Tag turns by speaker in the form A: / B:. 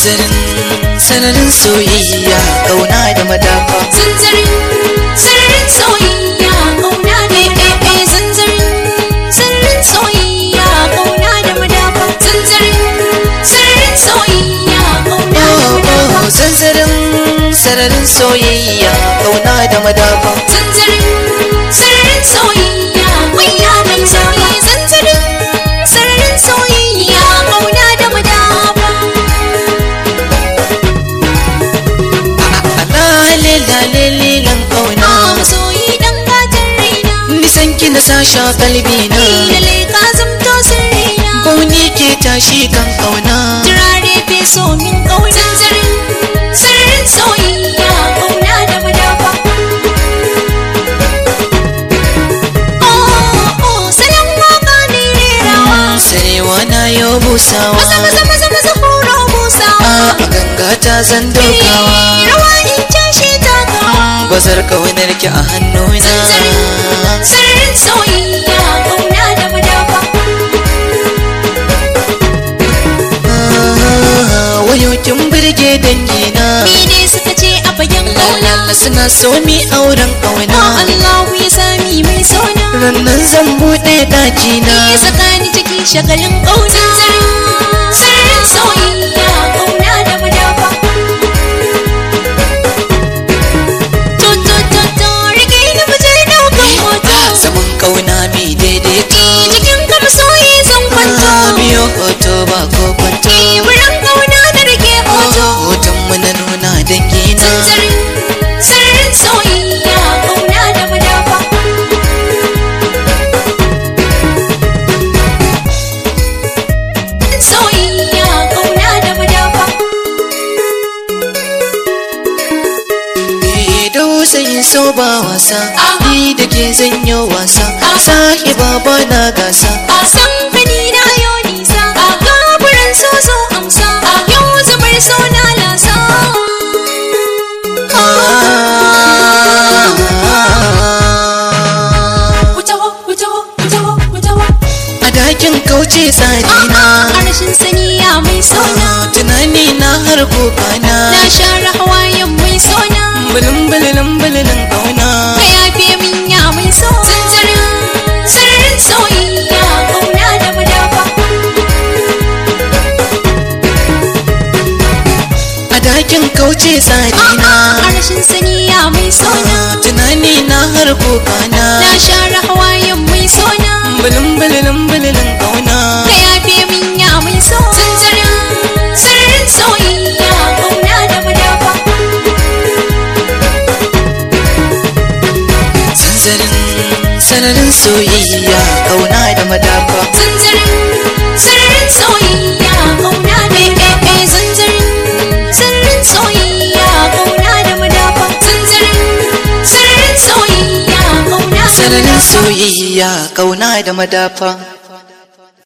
A: sanarin soyayya kauna da madafa
B: sararin soyayya kauna da madafa sararin soyayya kauna da madafa sararin soyayya kauna da madafa
A: sararin soyayya kauna da madafa
B: sararin soyayya wayya mai sauyi sararin soyayya kauna da madafa
A: lalilan kauna
B: masoyi dan gatan raina
A: nisan ki na sasha kalbi na
B: lalle ka zamto sirrina
A: kauni ke tashi kan kauna
B: turare fi so min kauna sararin soyayya kauna da madafa salon waka ne rerawa
A: sarewa na yau busawa
B: maza horo busawa
A: a ganga ta zan dokawa
B: rawa in cashe takawa
A: bazar kaunar ki a hannuna
B: sararin soyayya kauna da madafa
A: wayo kin burge dangina
B: mene suka ce a fagen kauna
A: suna so mi auren kauna
B: Allahu ya sami mai sona
A: rannan zan buɗe ɗakina
B: ya saka ni cikin shagalin kauna sararin soyayya kauna da madafa to rike ni muje daukan hoto
A: zaman kauna mai daidaito
B: cikin kama soyi zan kwanto
A: biyo hoto ba ko kwanto
B: wurin kauna da rike hoto
A: hoton mu na nuna dangina
B: sararin soyayya kauna da madafa soyayya kauna da madafa
A: dausayin so ba wasa ni da ke zanyo wasa sahiba ba na gasa
B: san gani na yau nisa gaburan so amsa yau zubar so na lasa
A: a dakin kauce tsarina
B: a rashin saniya mai sona
A: tunani na har kokana
B: na share hawayen mai sona
A: bulin kauna
B: ka yafe min ya mai so sararin soyayya kauna da madafa
A: a dakin kauce tsarina
B: a rashin saniya mai sona
A: tunani na har kokana
B: na share hawayen mai sona
A: bulin kauna
B: ka yafe min ya mai so sararin soyayya kauna da madafa
A: sanarin soyayya kauna da madafa
B: sararin soyayya kauna da madafa sararin soyayya kauna da madafa sararin soyayya kauna da madafa
A: soyayya kauna da madafa